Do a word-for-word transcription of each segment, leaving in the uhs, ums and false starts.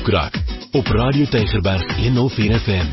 Boekrak op Radio Tygerberg honderdvier F M.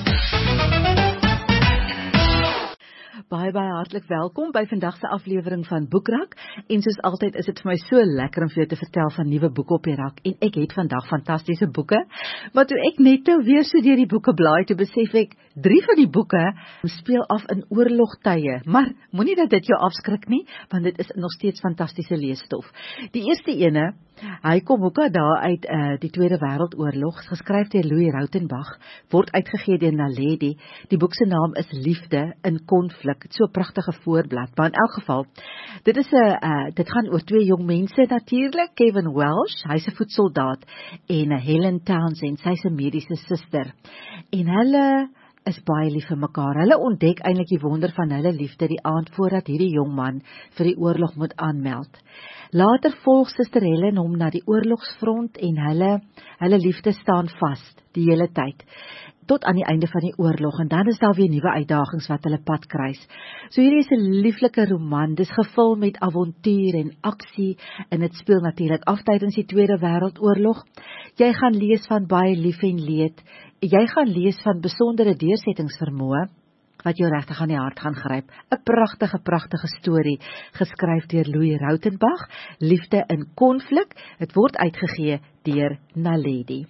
Baie, baie hartlik welkom by vandag se aflewering van Boekrak. En soos altyd is dit vir my so lekker om vir jou te vertel van nuwe boeke op die rak. En ek het vandag fantastiese boeke. Maar toe ek net nou weer so deur die boeke blaai, toe besef ek, drie van die boeke speel af in oorlogtye. Maar moenie dat dit jou afskrik nie, want dit is nog steeds fantastiese leesstof. Die eerste ene, hy kom ook daar uit uh, die Tweede Wêreldoorlog, geskryf deur Louis Rautenbach, word uitgegee deur Naledi. Die boek se naam is Liefde in Konflik. Het so 'n pragtige voorblad, maar in elk geval, dit is 'n uh, dit gaan oor twee jong mense natuurlik, Kevin Welsh, hy's 'n voetsoldaat, en uh, Helen Townsend, sy's 'n mediese suster. En hulle is baie lief vir mekaar. Hulle ontdek eintlik die wonder van hulle liefde die aand voordat hierdie jong man vir die oorlog moet aanmeld. Later volg Suster Helen hom na die oorlogsfront en hulle hulle liefde staan vas die hele tyd, tot aan die einde van die oorlog, en dan is daar weer nuwe uitdagings wat hulle pad kruis. So hierdie is 'n lieflike roman, dis gevul met avontuur en aksie, en dit speel natuurlik af tydens die Tweede Wêreldoorlog. Jy gaan lees van baie lief en leed, jy gaan lees van besondere deursettingsvermoë, wat jou regtig aan die hart gaan gryp. 'n Pragtige, pragtige storie, geskryf deur Louis Rautenbach, Liefde in Konflik. Het word uitgegee deur Naledi.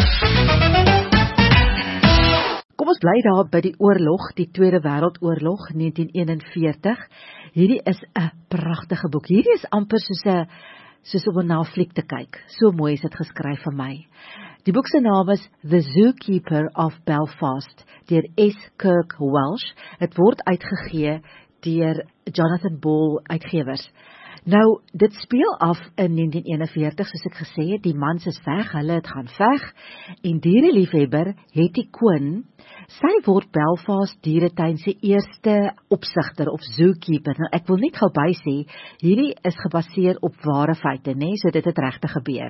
Kom ons bly daar by die oorlog, die Tweede Wêreldoorlog, negentien eenenveertig. Hierdie is 'n pragtige boek. Hierdie is amper soos 'n soos om na 'n fliek te kyk. So mooi is dit geskryf vir my. Die boek se naam is The Zookeeper of Belfast, deur S. Kirk Welsh. Het word uitgegee deur Jonathan Ball Uitgewers. Nou, dit speel af in negentien eenenveertig, soos ek gesê het, die mans is weg, hulle het gaan veg, en diereliefhebber Hetty Quinn, sy word Belfast dieretuin se eerste opsigter of zookeeper. Nou, ek wil net gou by sê, hierdie is gebaseer op ware feite, né? So dit het regtig gebeur.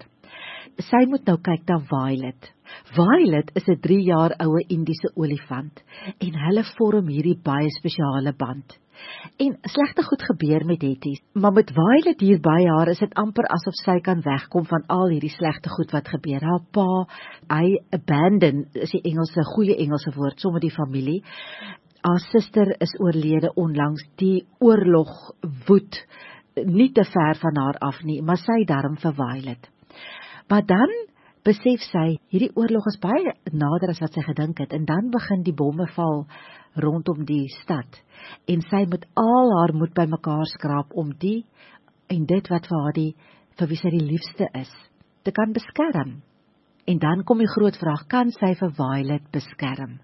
Sy moet nou kyk na Violet. Violet is 'n drie jaar oue Indiese olifant, en hulle vorm hierdie baie spesiale band. En slegte goed gebeur met Hetty, maar met Violet hier by haar is dit amper asof sy kan wegkom van al hierdie slegte goed wat gebeur. Haar pa, hy abandon, is die Engelse, goeie Engelse woord, sommer die familie. Haar suster is oorlede onlangs, die oorlog woed nie te ver van haar af nie, maar sy darm vir Violet. Maar dan besef sy, hierdie oorlog is baie nader as wat sy gedink het, en dan begin die bomme val rondom die stad, en sy moet al haar moed by mekaar skraap om die, en dit wat vir haar die, vir wie sy die liefste is, te kan beskerm. En dan kom die groot vraag, kan sy vir Violet beskerm?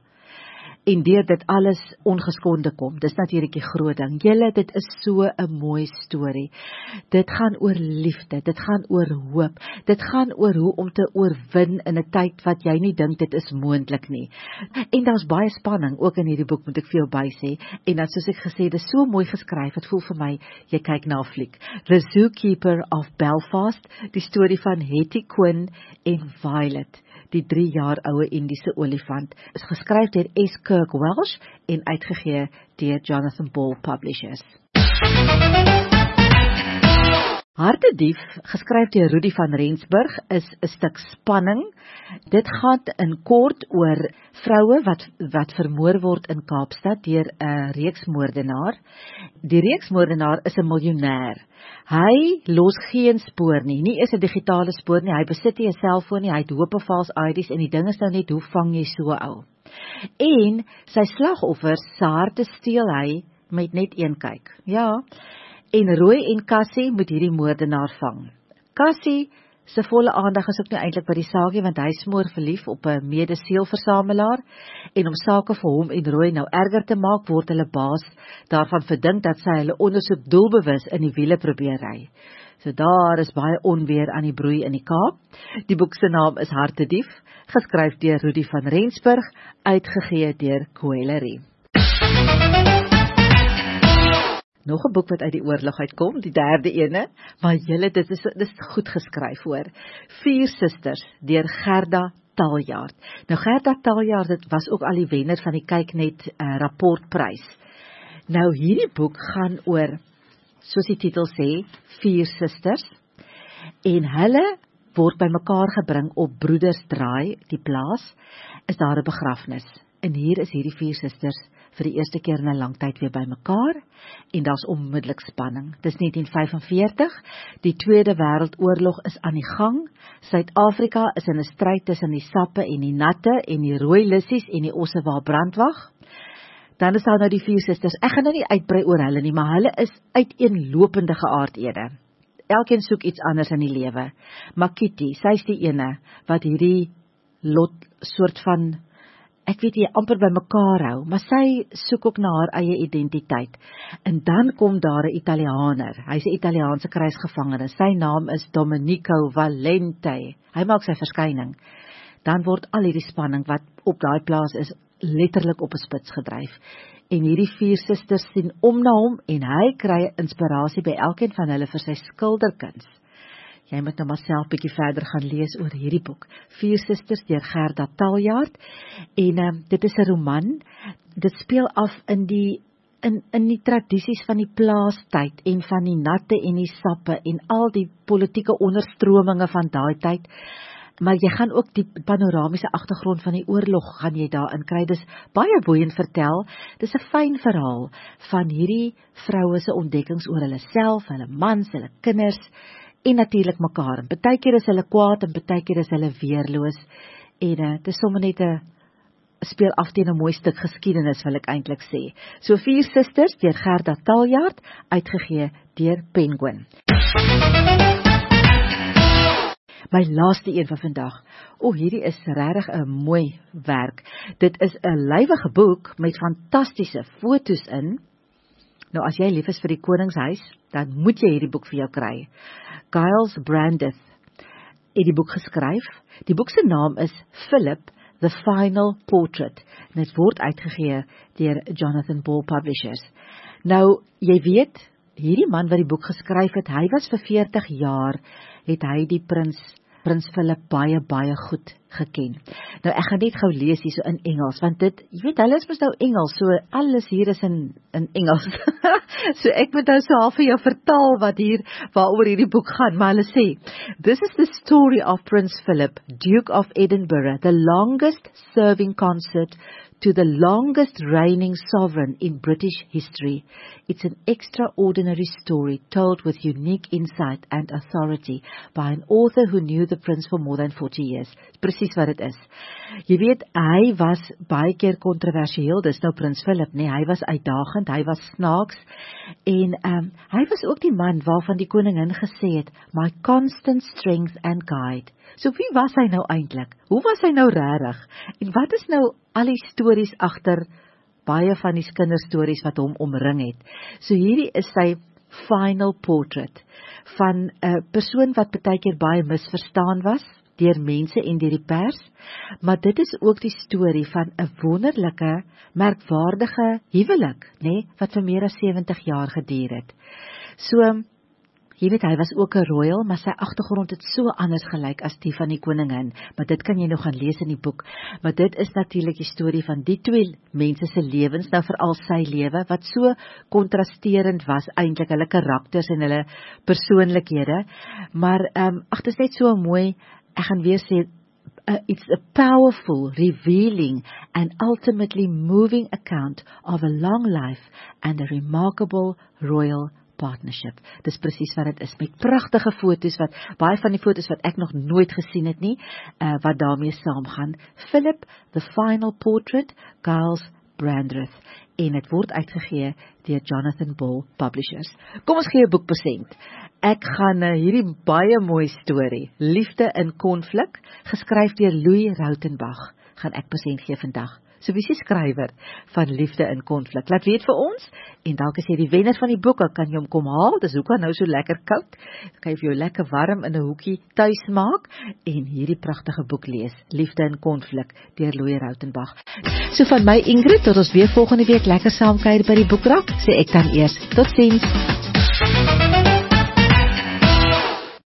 En deur dit alles ongeskonde kom, dis natuurlik die groot ding. Julle, dit is so 'n mooi storie. Dit gaan oor liefde, dit gaan oor hoop, dit gaan oor hoe om te oorwin in 'n tyd wat jy nie dink dit is moontlik nie. En daar's baie spanning, ook in hierdie boek, moet ek vir jou by sê, en dan soos ek gesê, dit is so mooi geskryf, het voel vir my, jy kyk na 'n fliek. The Zookeeper of Belfast, die storie van Hetty Quinn en Violet, die drie jaar oue Indiese olifant, is geskryf deur S. Kirk Welsh en uitgegee deur Jonathan Ball Publishers. Hartedief, geskryf deur Rudy van Rensburg, is 'n stuk spanning. Dit gaan in kort oor vroue wat wat vermoor word in Kaapstad deur 'n reeksmoordenaar. Die reeksmoordenaar is 'n miljonair. Hy los geen spoor nie, nie is 'n digitale spoor nie, hy besit nie 'n selfoon nie, hy het hope vals I Ds, en die ding is nou net, hoe vang jy so ou? En sy slagoffers se harte steel hy met net een kyk. Ja, en Roy en Cassie moet hierdie moordenaar vang. Cassie se volle aandag is ook nie eintlik by die saakie, want hy smoor verlief op 'n mede-seelversamelaar, en om sake vir hom en Roy nou erger te maak, word hulle baas daarvan verdink dat sy hulle ondersoek doelbewus in die wiele probeer ry. So daar is baie onweer aan die broei in die Kaap. Die boek se naam is Hartedief, geskryf deur Rudy van Rensburg, uitgegee deur Coellery. Nog 'n boek wat uit die oorlog uitkom, die derde ene, maar julle, dit is, dit is goed geskryf hoor. Vier Susters, deur Gerda Taljaard. Nou Gerda Taljaard, dit was ook al die wenner van die Kyknet uh, rapportprys. Nou hierdie boek gaan oor, soos die titel sê, vier susters, en hulle word bymekaar gebring op Broedersdraai, die plaas, is daar 'n begrafnis. En hier is hierdie vier susters vir die eerste keer in 'n lang tyd weer bymekaar en daar's onmiddellik spanning. Dis negentien vyf en veertig, die Tweede Wêreldoorlog is aan die gang. Suid-Afrika is in 'n stryd tussen die sappe en die natte en die rooi lissies en die osse waar brandwag. Dan is daar nou die vier susters. Ek gaan nou nie uitbrei oor hulle nie, maar hulle is uiteenlopende geaardhede. Elkeen soek iets anders in die lewe. Maar Kitty, sy is die ene wat hierdie lot soort van, ek weet nie, amper by mekaar hou, maar sy soek ook na haar eie identiteit. En dan kom daar 'n Italiaaner, hy's 'n Italiaanse kruisgevangene, sy naam is Domenico Valente, hy maak sy verskyning. Dan word al hierdie spanning wat op daai plaas is, letterlik op 'n spits gedryf. En hierdie vier susters sien om na hom, en hy kry inspirasie by elkeen van hulle vir sy skilderkuns. Jy moet nou maar self bietjie verder gaan lees oor hierdie boek. Vier Susters deur Gerda Taljaard. En um, dit is 'n roman. Dit speel af in die in in die tradisies van die plaastyd en van die natte en die sappe en al die politieke onderstrominge van daai tyd. Maar jy gaan ook die panoramiese agtergrond van die oorlog gaan jy daarin kry. Dis baie boeiend vertel. Dis 'n fyn verhaal van hierdie vroue se ontdekkings oor hulle self, hulle mans, hulle kinders. En natuurlik mekaar. En partykeer is hulle kwaad en partykeer is hulle weerloos. En uh, dit is sommer net 'n speel af teen 'n mooi stuk geskiedenis, wil ek eintlik sê. So Vier Susters deur Gerda Taljaard, uitgegee deur Penguin. My laaste een van vandag. O, oh, hierdie is regtig 'n mooi werk. Dit is 'n lywige boek met fantastiese fotos in. Nou as jy lief is vir die koningshuis, dan moet jy hierdie boek vir jou kry. Giles Brandreth het die boek geskryf. Die boek se naam is Philip, The Final Portrait. En dit word uitgegee deur Jonathan Ball Publishers. Nou, jy weet, hierdie man wat die boek geskryf het, hy was vir veertig jaar, het hy die prins, prins Philip baie, baie goed geken. Nou, ek gaan net gou lees hier so in Engels, want dit, jy weet, hulle is mos nou Engels, so alles hier is in, in Engels. So ek moet nou so half vir jou vertaal wat hier, waaroor hierdie boek gaan, maar hulle sê, this is the story of Prince Philip, Duke of Edinburgh, the longest serving consort to the longest reigning sovereign in British history. It's an extraordinary story told with unique insight and authority by an author who knew the prince for more than forty years. Presies wat dit is. Jy weet, hy was baie keer kontroversieel, dis nou Prins Philip, nee, hy was uitdagend, hy was snaaks, en um, hy was ook die man waarvan die koningin gesê het, my constant strength and guide. So wie was hy nou eintlik? Hoe was hy nou regtig? En wat is nou al die stories agter baie van die kinderstories wat hom omring het? So hierdie is sy final portrait van 'n persoon wat baie keer baie misverstaan was deur mense en deur die pers, maar dit is ook die storie van 'n wonderlike, merkwaardige huwelik, nê, wat vir meer as sewentig jaar geduur het. So jy weet, hy was ook 'n royal, maar sy agtergrond het so anders gelyk as die van die koningin, maar dit kan jy nou gaan lees in die boek. Maar dit is natuurlik die storie van die twee mense se lewens, nou veral sy lewe, wat so kontrasterend was, eintlik hulle karakters en hulle persoonlikhede. Maar um, ag, dit is net so mooi, ek gaan weer sê, uh, it's a powerful, revealing and ultimately moving account of a long life and a remarkable royal partnership. Dis presies wat dit is, met pragtige foto's, wat baie van die foto's wat ek nog nooit gesien het nie, uh, wat daarmee saamgaan. Philip, The Final Portrait, Giles Brandreth, en het word uitgegee deur Jonathan Ball Publishers. Kom ons gee 'n boekpresent. Ek gaan uh, hierdie baie mooi storie, Liefde in Konflik, geskryf deur Louis Rautenbach, gaan ek present gee vandag. So wie is die skrywer van Liefde in Konflik? Laat weet vir ons, en dalk as jy die wenner van die boeke, kan jy hom kom haal, dis hoekom nou so lekker koud, kan jy vir jou lekker warm in 'n hoekie tuis maak, en hierdie pragtige boek lees, Liefde in Konflik, deur Louis Rautenbach. So van my Ingrid, tot ons weer volgende week lekker saamkuier by die boekrak, sê ek dan eers, tot ziens.